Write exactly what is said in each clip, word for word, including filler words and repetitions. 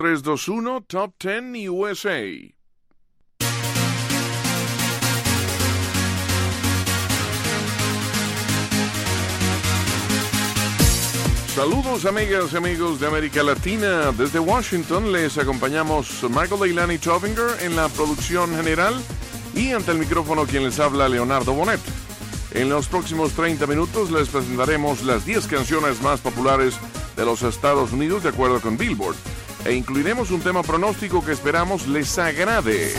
tres dos uno Top diez U S A. Saludos amigas y amigos de América Latina. Desde Washington les acompañamos Michael Leilani Tovinger en la producción general y ante el micrófono quien les habla Leonardo Bonet. En los próximos treinta minutos les presentaremos las diez canciones más populares de los Estados Unidos de acuerdo con Billboard e incluiremos un tema pronóstico que esperamos les agrade.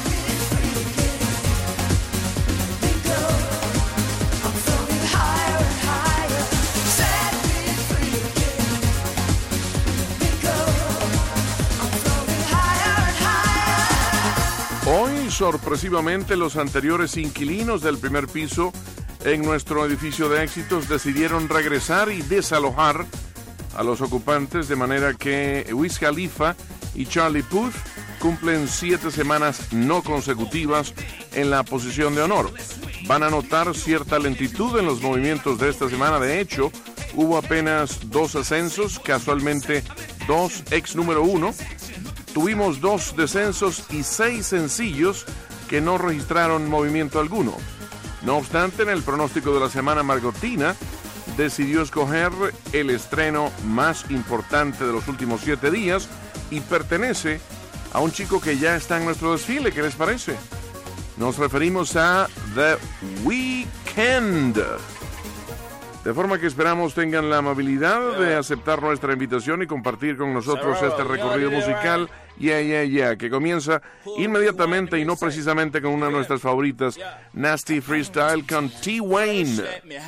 Hoy, sorpresivamente, los anteriores inquilinos del primer piso en nuestro edificio de éxitos decidieron regresar y desalojar a los ocupantes, de manera que Wiz Khalifa y Charlie Puth cumplen siete semanas no consecutivas en la posición de honor. Van a notar cierta lentitud en los movimientos de esta semana. De hecho, hubo apenas dos ascensos, casualmente dos ex número uno. Tuvimos dos descensos y seis sencillos que no registraron movimiento alguno. No obstante, en el pronóstico de la semana, Margotina decidió escoger el estreno más importante de los últimos siete días y pertenece a un chico que ya está en nuestro desfile. ¿Qué les parece? Nos referimos a The Weeknd. De forma que esperamos tengan la amabilidad de aceptar nuestra invitación y compartir con nosotros este recorrido musical, yeah, yeah, yeah, que comienza inmediatamente y no precisamente con una de nuestras favoritas, Nasty Freestyle con T-Wayne.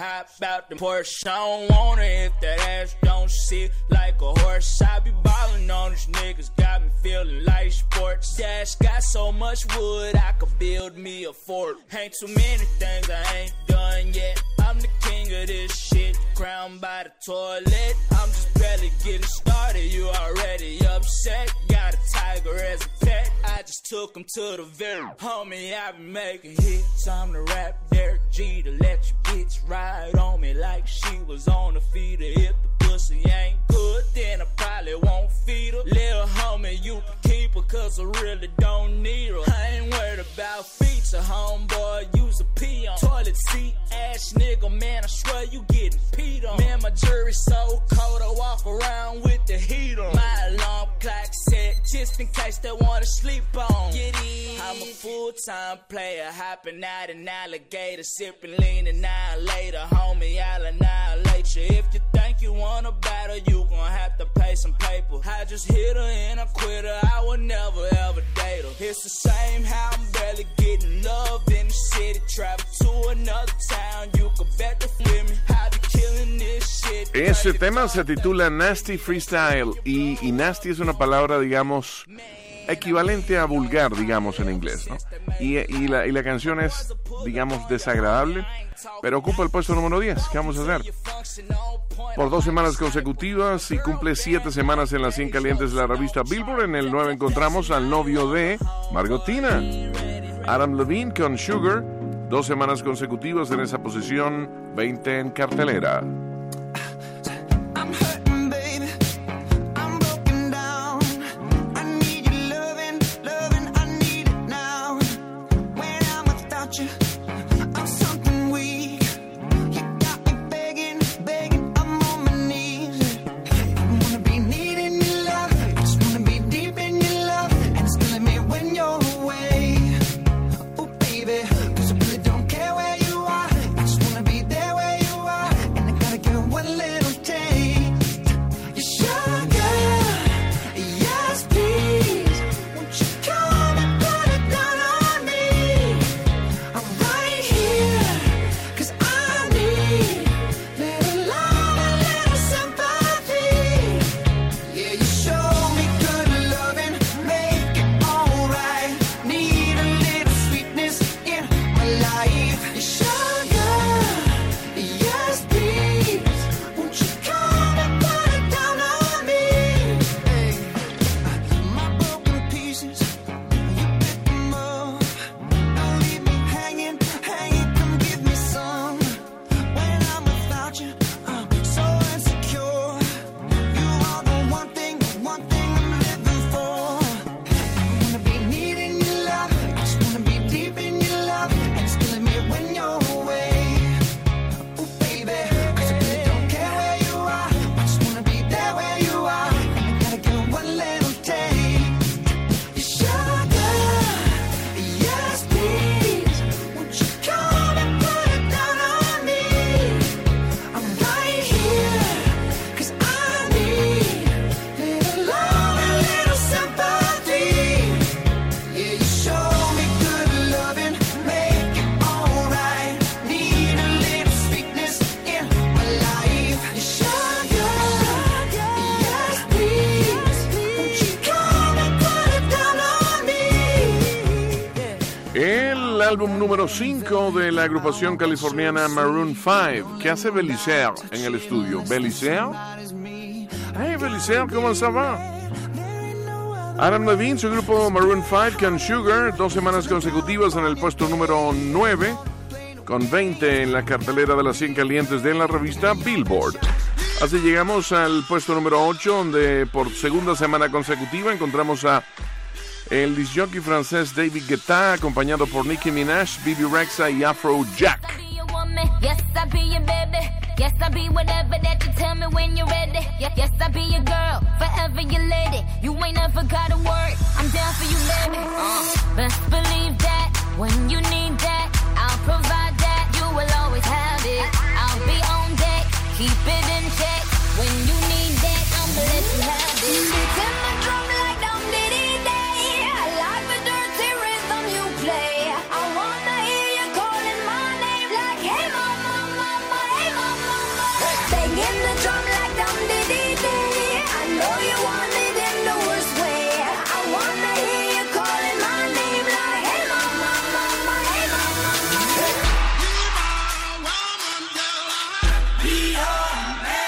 I'm the king of this shit, crowned by the toilet. I'm just barely getting started, you already upset. Got a tiger as a pet, I just took him to the vet. Homie, I've been making hits, I'm the rap Derek G to let your bitch ride on me like she was on the feeder. If the pussy ain't good, then I probably won't feed her. Little homie, you can keep her, cause I really don't need her. I ain't worried about feature, homeboy, use a pee on. Toilet seat, ass nigga, man, I swear you getting peed on. Man, my jury's so cold, I walk around with the heat on. My alarm clock set, just in case they wanna sleep on. Get in. I'm a full-time player, hopping out an alligator, sipping lean an hour later, homie, I'll annihilate you. If you think you wanna battle, you gon' have to pay some paper. I just hit her and I quit her, I would never ever date her. It's the same how I'm barely getting love in the city, travel to another town, you can bet the with me, I be killing this shit. Ese tema se titula Nasty Freestyle y, y nasty es una palabra, digamos, equivalente a vulgar, digamos, en inglés, ¿no? Y, y, la, y la canción es, digamos, desagradable, pero ocupa el puesto número diez. ¿Qué vamos a hacer? Por dos semanas consecutivas y cumple siete semanas en las cien calientes de la revista Billboard. En el nueve encontramos al novio de Margotina, Adam Levine con Sugar. Dos semanas consecutivas en esa posición, veinte en cartelera. Cause I really don't care where you are, I just wanna be there where you are. And I gotta álbum número cinco de la agrupación californiana Maroon cinco. ¿Qué hace Belisaire en el estudio? ¿Belisaire? Hey, Belisaire, ¿cómo se va? Adam Levine, su grupo Maroon cinco con Sugar, dos semanas consecutivas en el puesto número nueve, con veinte en la cartelera de las cien calientes de la revista Billboard. Así llegamos al puesto número ocho, donde por segunda semana consecutiva encontramos a el disc-jockey francés David Guetta, acompañado por Nicki Minaj, Bebe Rexha y Afrojack. Yes, I be your baby. Yes, I be whatever that you tell me when you're ready. Yes, I be your girl, forever your lady. You ain't never gotta worry, I'm down for you, baby. Uh, best believe that, when you need that, I'll provide that. You will always have it. I'll be on deck, keep it in check. When you need that, I'ma let you have it. Beat in the drum like Dum Diddy Day. I like the dirty rhythm you play. I wanna hear you calling my name like, hey mama, mama, hey mama, mama. Banging the drum like Dum Diddy Day. I know you want it in the worst way. I wanna hear you calling my name like, hey mama, mama, hey mama, mama. Be home.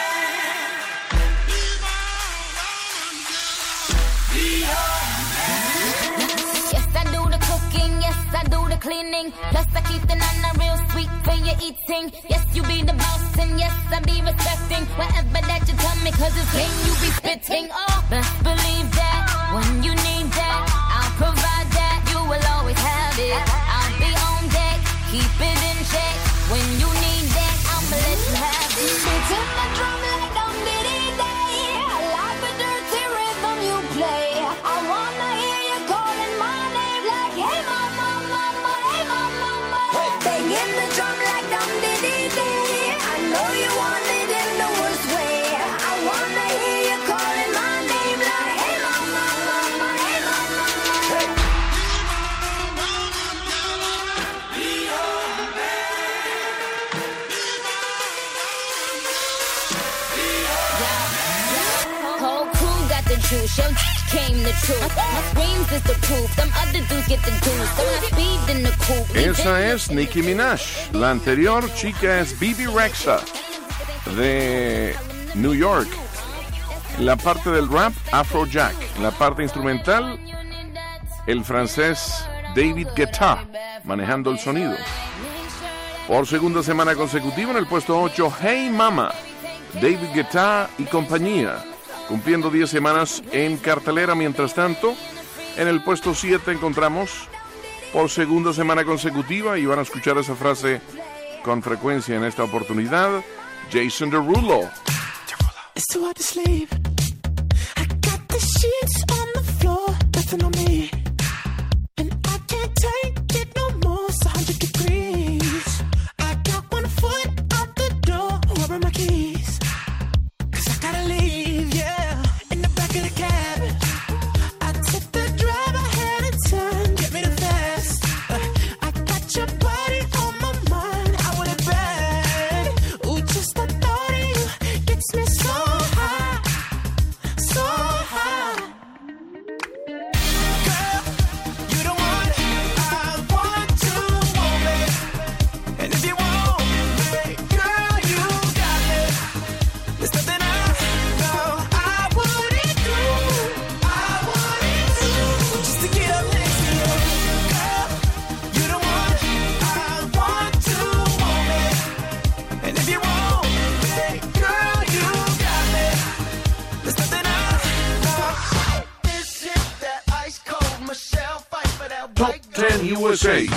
Cleaning, plus I keep the nana real sweet for your eating. Yes, you be the boss and yes, I be respecting whatever that you tell me, cause it's game you be spitting. Oh, best believe that, when you need that, I'll provide that. You will always have it. I'll be on deck, keep it in check. When you need that, I'ma let you have it. Beat in the drum like Dum Diddy Day. I like the dirty rhythm you play. I wanna hear you calling my name like, hey mama, mama, hey mama, mama. Banging the drum like Dum Diddy Day. I know you want it in the worst way. I wanna hear you calling my name like, hey mama, mama, hey mama, mama. Whole crew got the juice, yo came the truth. My screams is the proof, them other dudes get the juice. So I speed in the coupe. Esa es Nicki Minaj. La anterior chica es Bebe Rexha, de New York. En la parte del rap, Afrojack. En la parte instrumental, el francés David Guetta, manejando el sonido. Por segunda semana consecutiva en el puesto ocho, Hey Mama, David Guetta y compañía, cumpliendo diez semanas en cartelera. Mientras tanto, en el puesto siete encontramos, por segunda semana consecutiva, y van a escuchar esa frase con frecuencia en esta oportunidad, Jason Derulo. It's too hard to sleep. I got the sheets on the floor, nothing on me. And I can't take it no more, it's one hundred degrees. I got one foot out the door, where are my keys? Cause I gotta leave, yeah, in the back of the cab. I took the drive, I had a turn, get me the fast. Uh, I got your body on my mind, I want it bad. Ooh, just the thought of you gets me so high, so high. Girl, you the one I want to want me. And if you want me, girl, you got me. There's nothing I know I wouldn't do, I wouldn't do, just to get up next to you. Girl, you the one I want to want me. And if you want me, girl, you got me. There's nothing I know. This is that ice cold Michelle fight for that Top white ten U S A.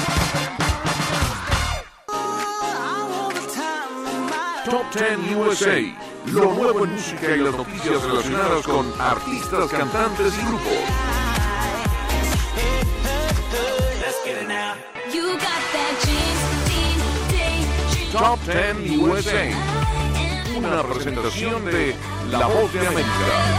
Top ten U S A. Lo nuevo en música y las noticias relacionadas con artistas, cantantes y grupos. You got that jeans, jeans, jeans, jeans. Top ten U S A. Una presentación de La Voz de América.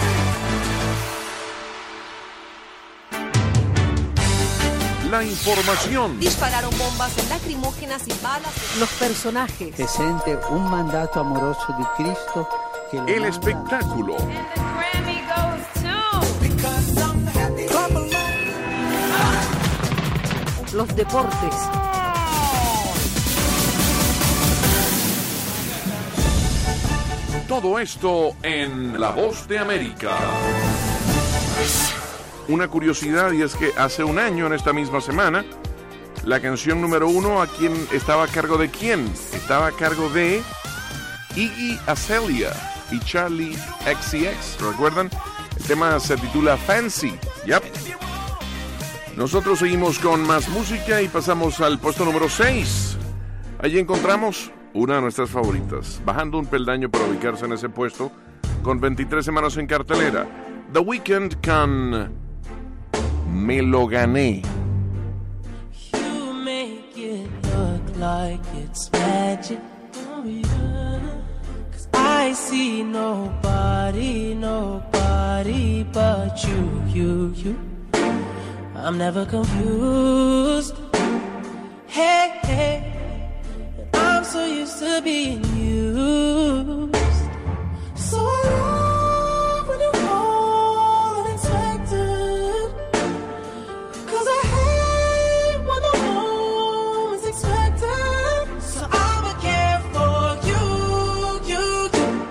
La información, Dispararon bombas lacrimógenas y balas. Los personajes, che sente un mandato amoroso di Cristo che lo el manda. espectáculo, los deportes, Todo esto en La Voz de América. Una curiosidad, y es que hace un año, en esta misma semana, la canción número uno, ¿a quién estaba a cargo de quién? Estaba a cargo de Iggy Azalea y Charlie X C X. ¿Recuerdan? El tema se titula Fancy. Yep. Nosotros seguimos con más música y pasamos al puesto número seis. Allí encontramos una de nuestras favoritas, bajando un peldaño para ubicarse en ese puesto, con veintitrés semanas en cartelera. The Weeknd con Me Lo Gané. You make it look like it's magic, oh yeah. 'Cause I see nobody, nobody but you, you, you. I'm never confused. Hey, hey. I'm so used to being used. So I love when you call unexpected. 'Cause I hate when the moment's expected. So I'ma care for you, you, you.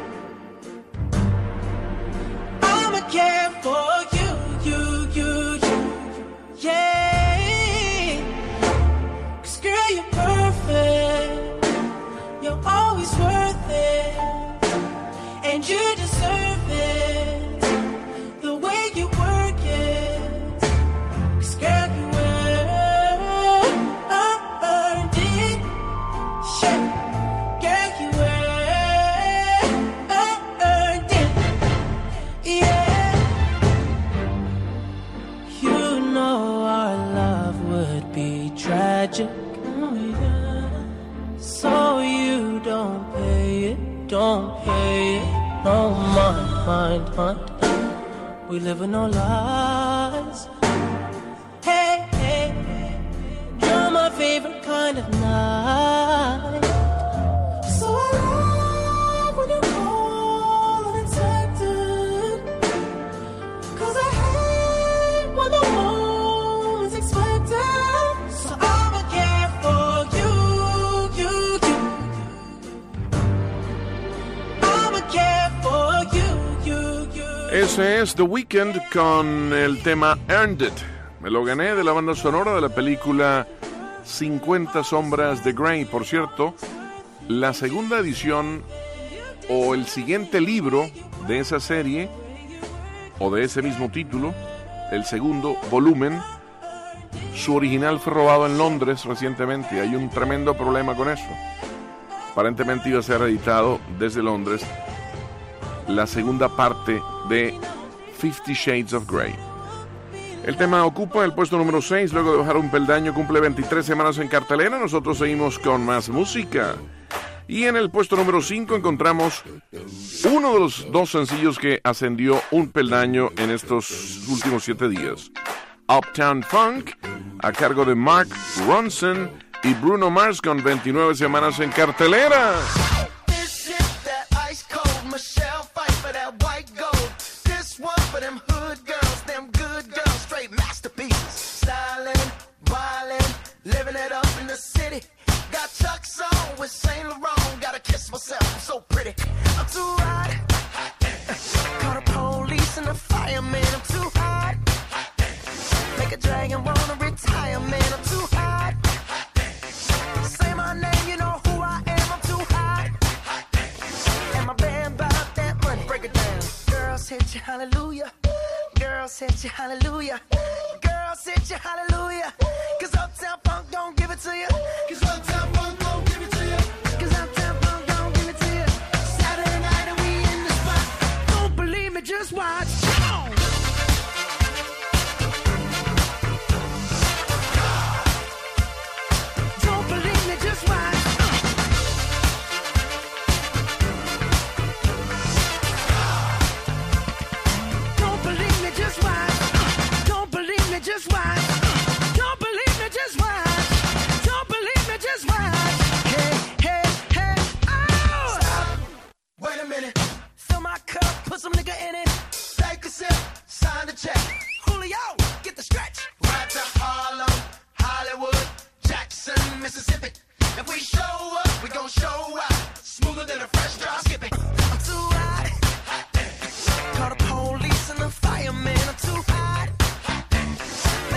I'ma care for you, you, you, you. Yeah. 'Cause girl, you're perfect. You're always worth it, and you deserve it, the way you work it. 'Cause girl, you earned it, yeah. Girl, you earned it, yeah. You know our love would be tragic, oh yeah. So you don't pay it, don't pay it, no mind, mind, mind. We live in no lies. Hey, hey, you're my favorite kind of night. So I love when you call unexpected. 'Cause I hate when the moment's expected. So I'ma care for you. Ese es The Weeknd con el tema Earned It. Me lo gané, de la banda sonora de la película cincuenta sombras de Grey. Por cierto, la segunda edición o el siguiente libro de esa serie o de ese mismo título, el segundo volumen, su original fue robado en Londres recientemente. Hay un tremendo problema con eso. Aparentemente iba a ser editado desde Londres la segunda parte de Fifty Shades of Grey. El tema ocupa el puesto número seis, luego de bajar un peldaño, cumple veintitrés semanas en cartelera. Nosotros seguimos con más música. Y en el puesto número cinco encontramos uno de los dos sencillos que ascendió un peldaño en estos últimos siete días. Uptown Funk, a cargo de Mark Ronson y Bruno Mars, con veintinueve semanas en cartelera. Living it up in the city. Got Chuck's on with Saint Laurent. Gotta kiss myself, I'm so pretty. I'm too hot. Call the police and the fireman. I'm too hot. Make a dragon wanna retire, man. I'm too hot. Say my name, you know who I am. I'm too hot. And my band bought that money. Break it down. Girls hit you, hallelujah. Girls hit you, hallelujah. Girls hit you, hallelujah. Cause Uptown Funk don't give it to you. Cause Uptown Funk don't give it to you. Cause Uptown Funk don't give it to you. Saturday night and we in the spot. Don't believe me, just watch. Don't believe me, just watch. Don't believe me, just watch. Don't believe me, just watch. Don't believe me, just watch. Don't believe me, just watch.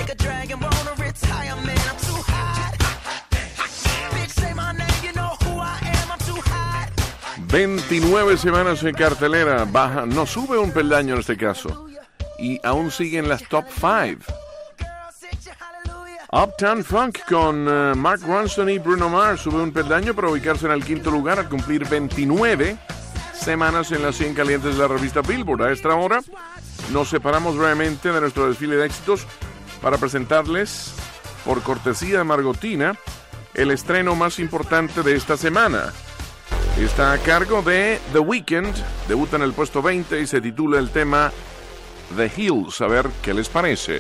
make a dragon wanna retire, man. I'm too hot. Bitch, say my name, you know who I am. I'm too hot. veintinueve semanas en cartelera, baja, no sube un peldaño en este caso, y aún sigue en las top cinco. Uptown Funk con uh, Mark Ronson y Bruno Mars sube un peldaño para ubicarse en el quinto lugar al cumplir veintinueve semanas en las cien calientes de la revista Billboard. A esta hora nos separamos brevemente de nuestro desfile de éxitos para presentarles, por cortesía de Margotina, el estreno más importante de esta semana. Está a cargo de The Weeknd, debuta en el puesto veinte y se titula el tema The Hills. A ver qué les parece.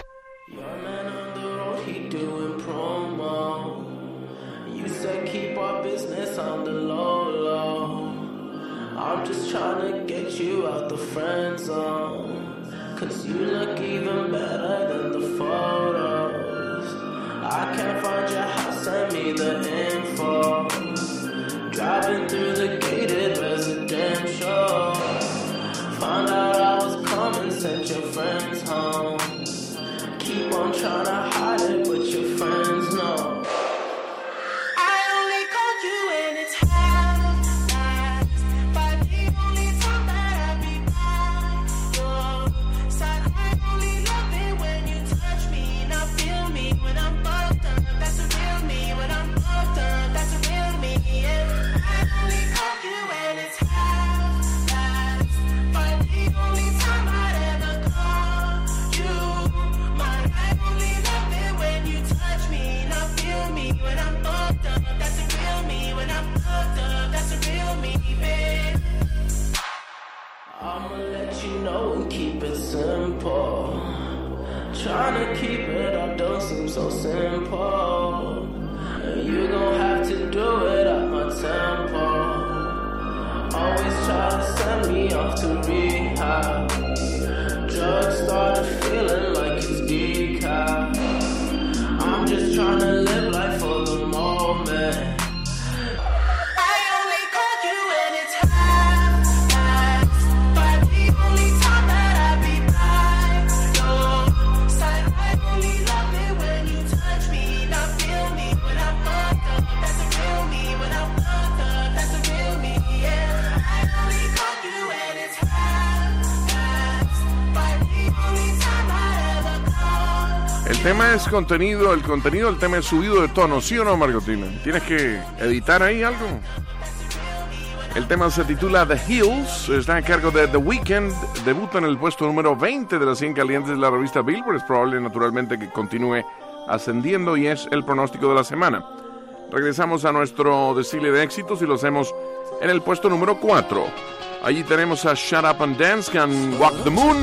I'm just trying to get you out the friend zone, 'cause you look even better than the photos. I can't find your house, send me the info. Driving through the gated residential, found out I was coming, sent your friends home. Keep on trying to hide it, but your friends know. I only call you when it's half. Simple, trying to keep it up don't seem so simple. You gon' have to do it at my tempo. Always try to send me off to rehab. Drugs started feeling like it's decaf. I'm just trying to live life for the moment. El tema es contenido, el contenido del tema es subido de tono, ¿sí o no, Margotina? ¿Tienes que editar ahí algo? El tema se titula The Hills, está a cargo de The Weeknd, debuta en el puesto número veinte de las cien calientes de la revista Billboard. Es probable, naturalmente, que continúe ascendiendo y es el pronóstico de la semana. Regresamos a nuestro desfile de éxitos y lo hacemos en el puesto número cuatro. Allí tenemos a Shut Up and Dance con Walk the Moon.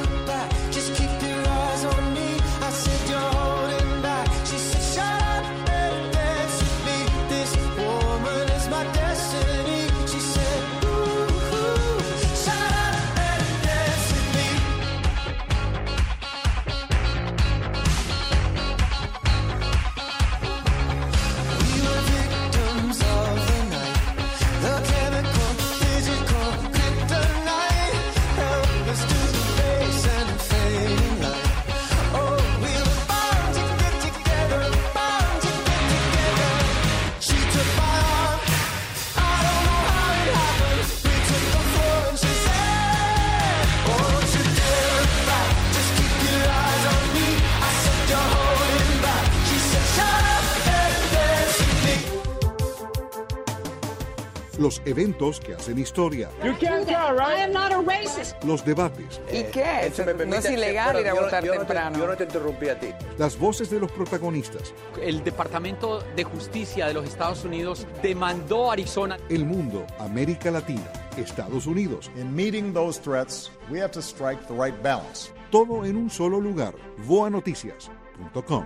Los eventos que hacen historia. You can't tell, right? I am not a racist. Los debates. ¿Y qué? Eh, me no es ilegal pero ir a yo, votar yo temprano. No te, yo no te interrumpí a ti. Las voces de los protagonistas. El Departamento de Justicia de los Estados Unidos demandó a Arizona. El mundo, América Latina, Estados Unidos. In meeting those threats, we have to strike the right balance. Todo en un solo lugar. voa noticias punto com.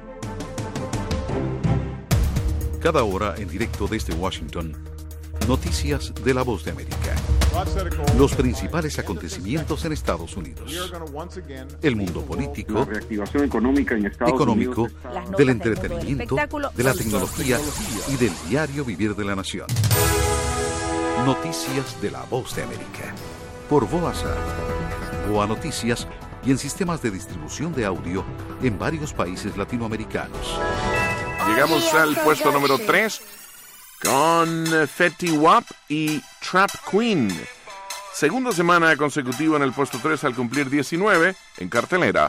Cada hora en directo desde Washington. Noticias de la Voz de América. Los principales acontecimientos en Estados Unidos. El mundo político, la reactivación económica en Estados económico, Unidos, del entretenimiento, de la tecnología y del diario vivir de la nación. Noticias de la Voz de América. Por Voa voa noticias y en sistemas de distribución de audio en varios países latinoamericanos. Llegamos al puesto número tres con Fetty Wap y Trap Queen. Segunda semana consecutiva en el puesto tres al cumplir diecinueve en cartelera.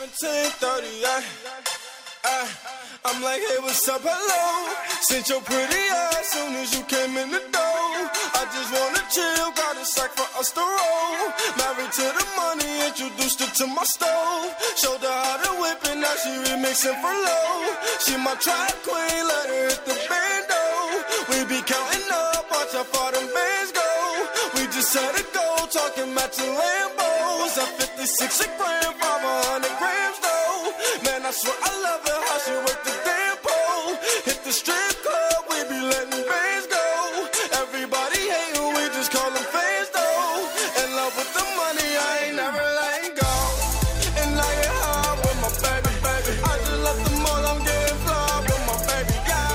I'm like, hey, what's up, hello? Since your pretty ass soon as you came in the door. I just wanna chill, got a sack for us to roll. Married to the money, introduced her to my stove. Showed her how to whip it, now she remixing for low. She my trap queen, let her hit the bando. We be counting up, watch how far them bands go. We just had a go, talking matching Lambos. At fifty-six a gram, five hundred grams though. Man, I swear I love it, how she work the damn pole. Hit the strip club, we be letting bands go. Everybody hate who we just call them fans though. In love with the money, I ain't never letting go. And I get high with my baby, baby. I just left the mall, I'm getting fly with my baby,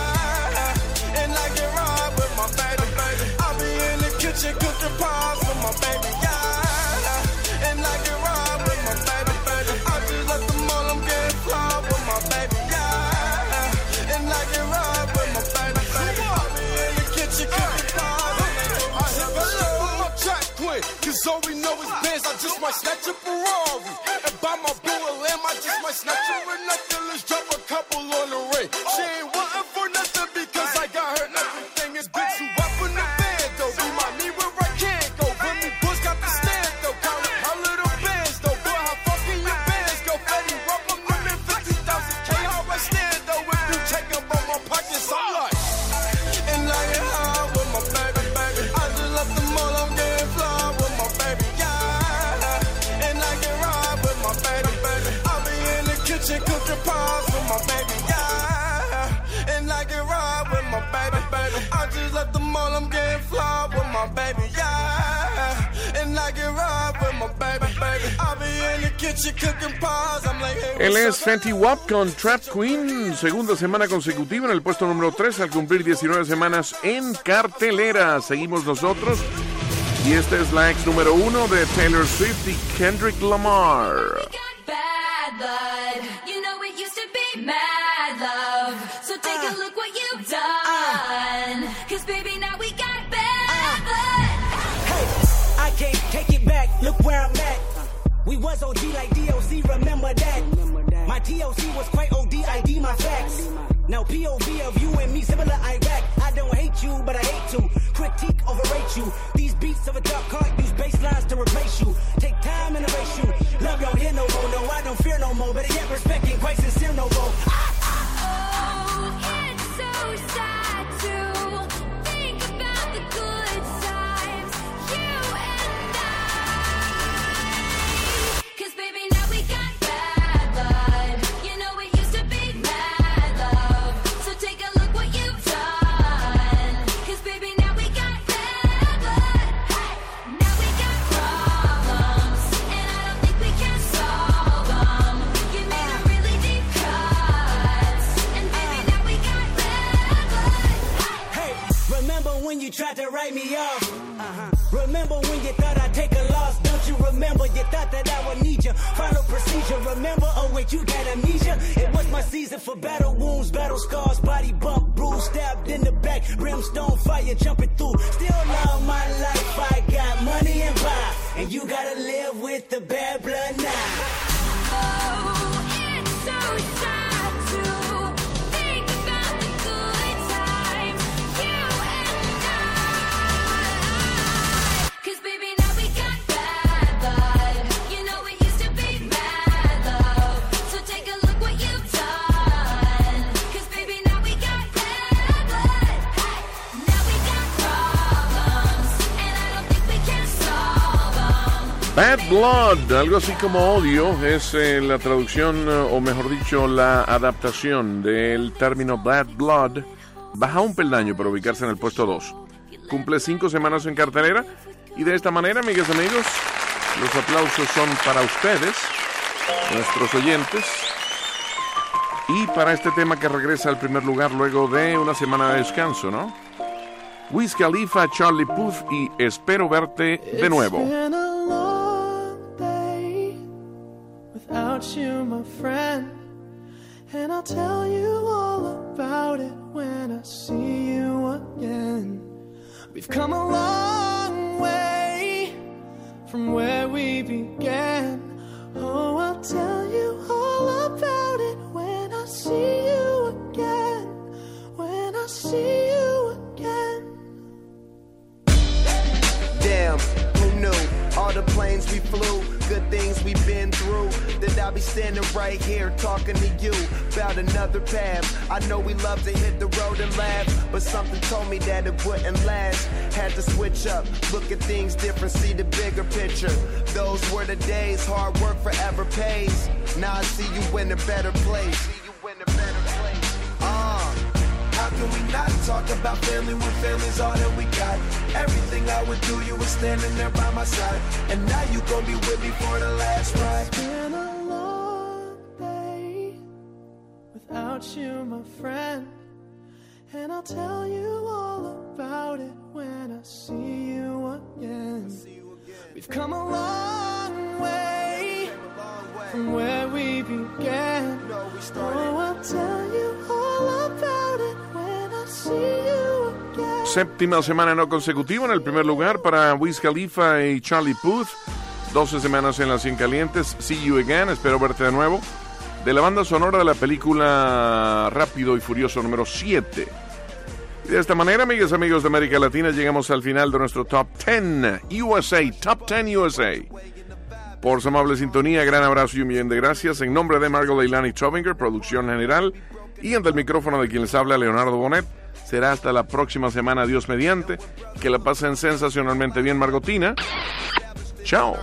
yeah. And I get ride with my baby, baby. I be in the kitchen cooking pies with my baby, yeah. And I get ride with my baby, baby. I just left the mall, I'm getting fly with my baby, yeah. And I get ride with my baby, baby. I be in the kitchen cooking pies. I hit hello with my track queen, cause all we know is bands. I just might snatch a Ferrari and buy my boo a lamb. I just might snatch her a nothing. Let's drop a couple on the ring. She ain't wanting for nothing because I got her. Everything is big, so up in the band though. Remind me where I can't go. When me boys got the stand though. Count up how little bands though. Boy, how fucking your bands go. Fetty Wap, I'm living fifty thousand K. How I stand though. If you take up on my pockets, I'm like. And I get high with my baby, baby. I just left the mall, I'm getting fly with my baby, yeah. And I get ride with my baby, baby. I be in the kitchen cooking pies with my baby, yeah. And I get ride with my baby, baby. I just left the mall, I'm getting fly with my baby, yeah. And I get ride with my baby, baby. I be in the kitchen cooking pies. I'm like, hey, Él what's es up? Fetty Wap con Trap Queen, segunda semana consecutiva en el puesto número tres al cumplir diecinueve semanas en cartelera. Seguimos nosotros y esta es la ex número uno de Taylor Swift y Kendrick Lamar. Bad blood, you know it used to be mad love. So take a look what you've done. Cause baby, now we got bad blood. I can't take it back, look where I'm at. We was O G like D O C, remember that. My T O C was quite O D, I D my facts. Now P O V of you and me, similar Iraq. I don't hate you, but I hate to critique, overrate you. These beats of a dark heart use bass lines to replace you. Take time and erase you. Love don't hear no more, no, I don't fear no more. Better yet, respect and quite sincere no more. Oh, it's so sad to think about the good times, you and I. Cause baby, now we got bad blood. You know it used to be mad love. So take a look what you've done. Cause baby, now we got bad blood. Now we got problems, and I don't think we can solve them. You made a really deep cuts, and baby, now we got bad blood. Hey, remember when you tried to write me off? Uh-huh. Remember when you thought I'd take a loss? Don't you remember? You thought that I would need you. Follow procedure, remember? Oh wait, you got amnesia? It was my season for battle wounds, battle scars, body bump, bruise, stabbed in the back, brimstone fire jumping through. Still love my life, I got money and power, and you gotta live with the bad blood now. Oh, it's so sad to think about the good times, you and I. Cause baby, now we got bad blood. You know it used to be mad love. So take a look what you've done. Cause baby, now we got bad blood. Now we got problems, and I don't think we can solve them. Bad Blood, algo así como odio, es eh, la traducción, eh, o mejor dicho, la adaptación del término Bad Blood. Baja un peldaño para ubicarse en el puesto dos. Cumple cinco semanas en cartelera y de esta manera, amigas y amigos, los aplausos son para ustedes, nuestros oyentes, y para este tema que regresa al primer lugar luego de una semana de descanso, ¿no? Wiz Khalifa, Charlie Puth y Espero Verte de Nuevo. It's been a long day without you, my friend. And I'll tell you all about it when I see you again. We've come a long way from where we began. Oh, I'll tell you all about it when I see you again. When I see you again. Damn, who knew? All the planes we flew, good things we've been through. That I'll be standing right here talking to you about another path. I know we love to hit the road and laugh, but something told me that it wouldn't last. Had to switch up, look at things different, see the bigger picture. Those were the days, hard work forever pays. Now I see you in a better place. See you in a better place. Uh. How can we not talk about family when family's all that we got? Everything I would do, you were standing there by my side. And now you gon' be with me for the last ride. It's been a long day without you, my friend. And I'll tell you all about it when I see you again. We've come a long way from where we began. Oh, I'll tell you all about it when I see you again. Séptima semana no consecutiva en el primer lugar para Wiz Khalifa y Charlie Puth. doce semanas en las cien calientes. See You Again, espero verte de nuevo. De la banda sonora de la película Rápido y Furioso número siete. Y de esta manera, amigas y amigos de América Latina, llegamos al final de nuestro Top diez U S A, Top diez U S A. Por su amable sintonía, gran abrazo y un millón de gracias. En nombre de Margot Leilani Chovinger, producción general, y ante el micrófono de quien les habla, Leonardo Bonet. Será hasta la próxima semana, Dios mediante. Que la pasen sensacionalmente bien, Margotina. Chao.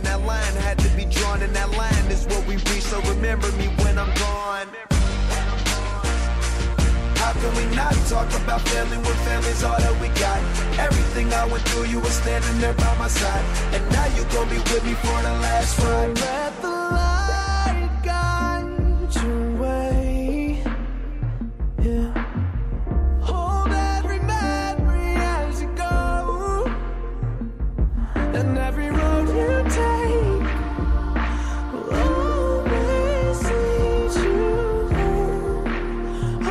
How can we not talk about family when family's all that we got? Everything I went through, you were standing there by my side. And now you gon' be with me for the last ride. Let the light guide your way. Yeah. Hold every memory as you go. And every road you take will always lead you home.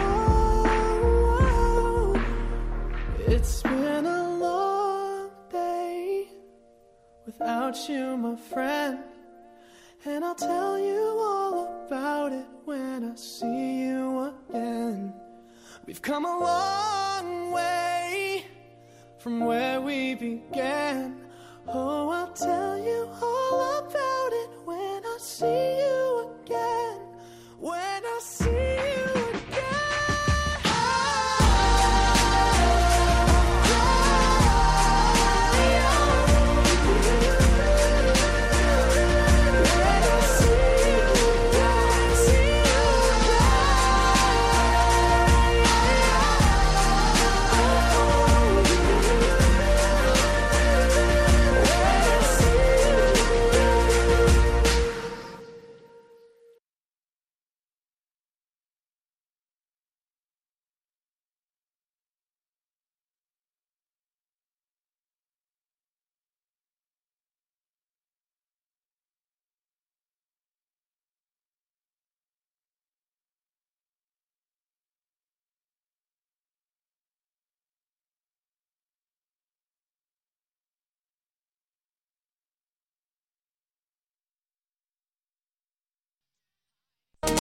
Oh, it's been a long day without you, my friend. And I'll tell you all about it when I see you again. We've come a long way from where we began. Oh, I'll tell you all about it when I see you again. When I see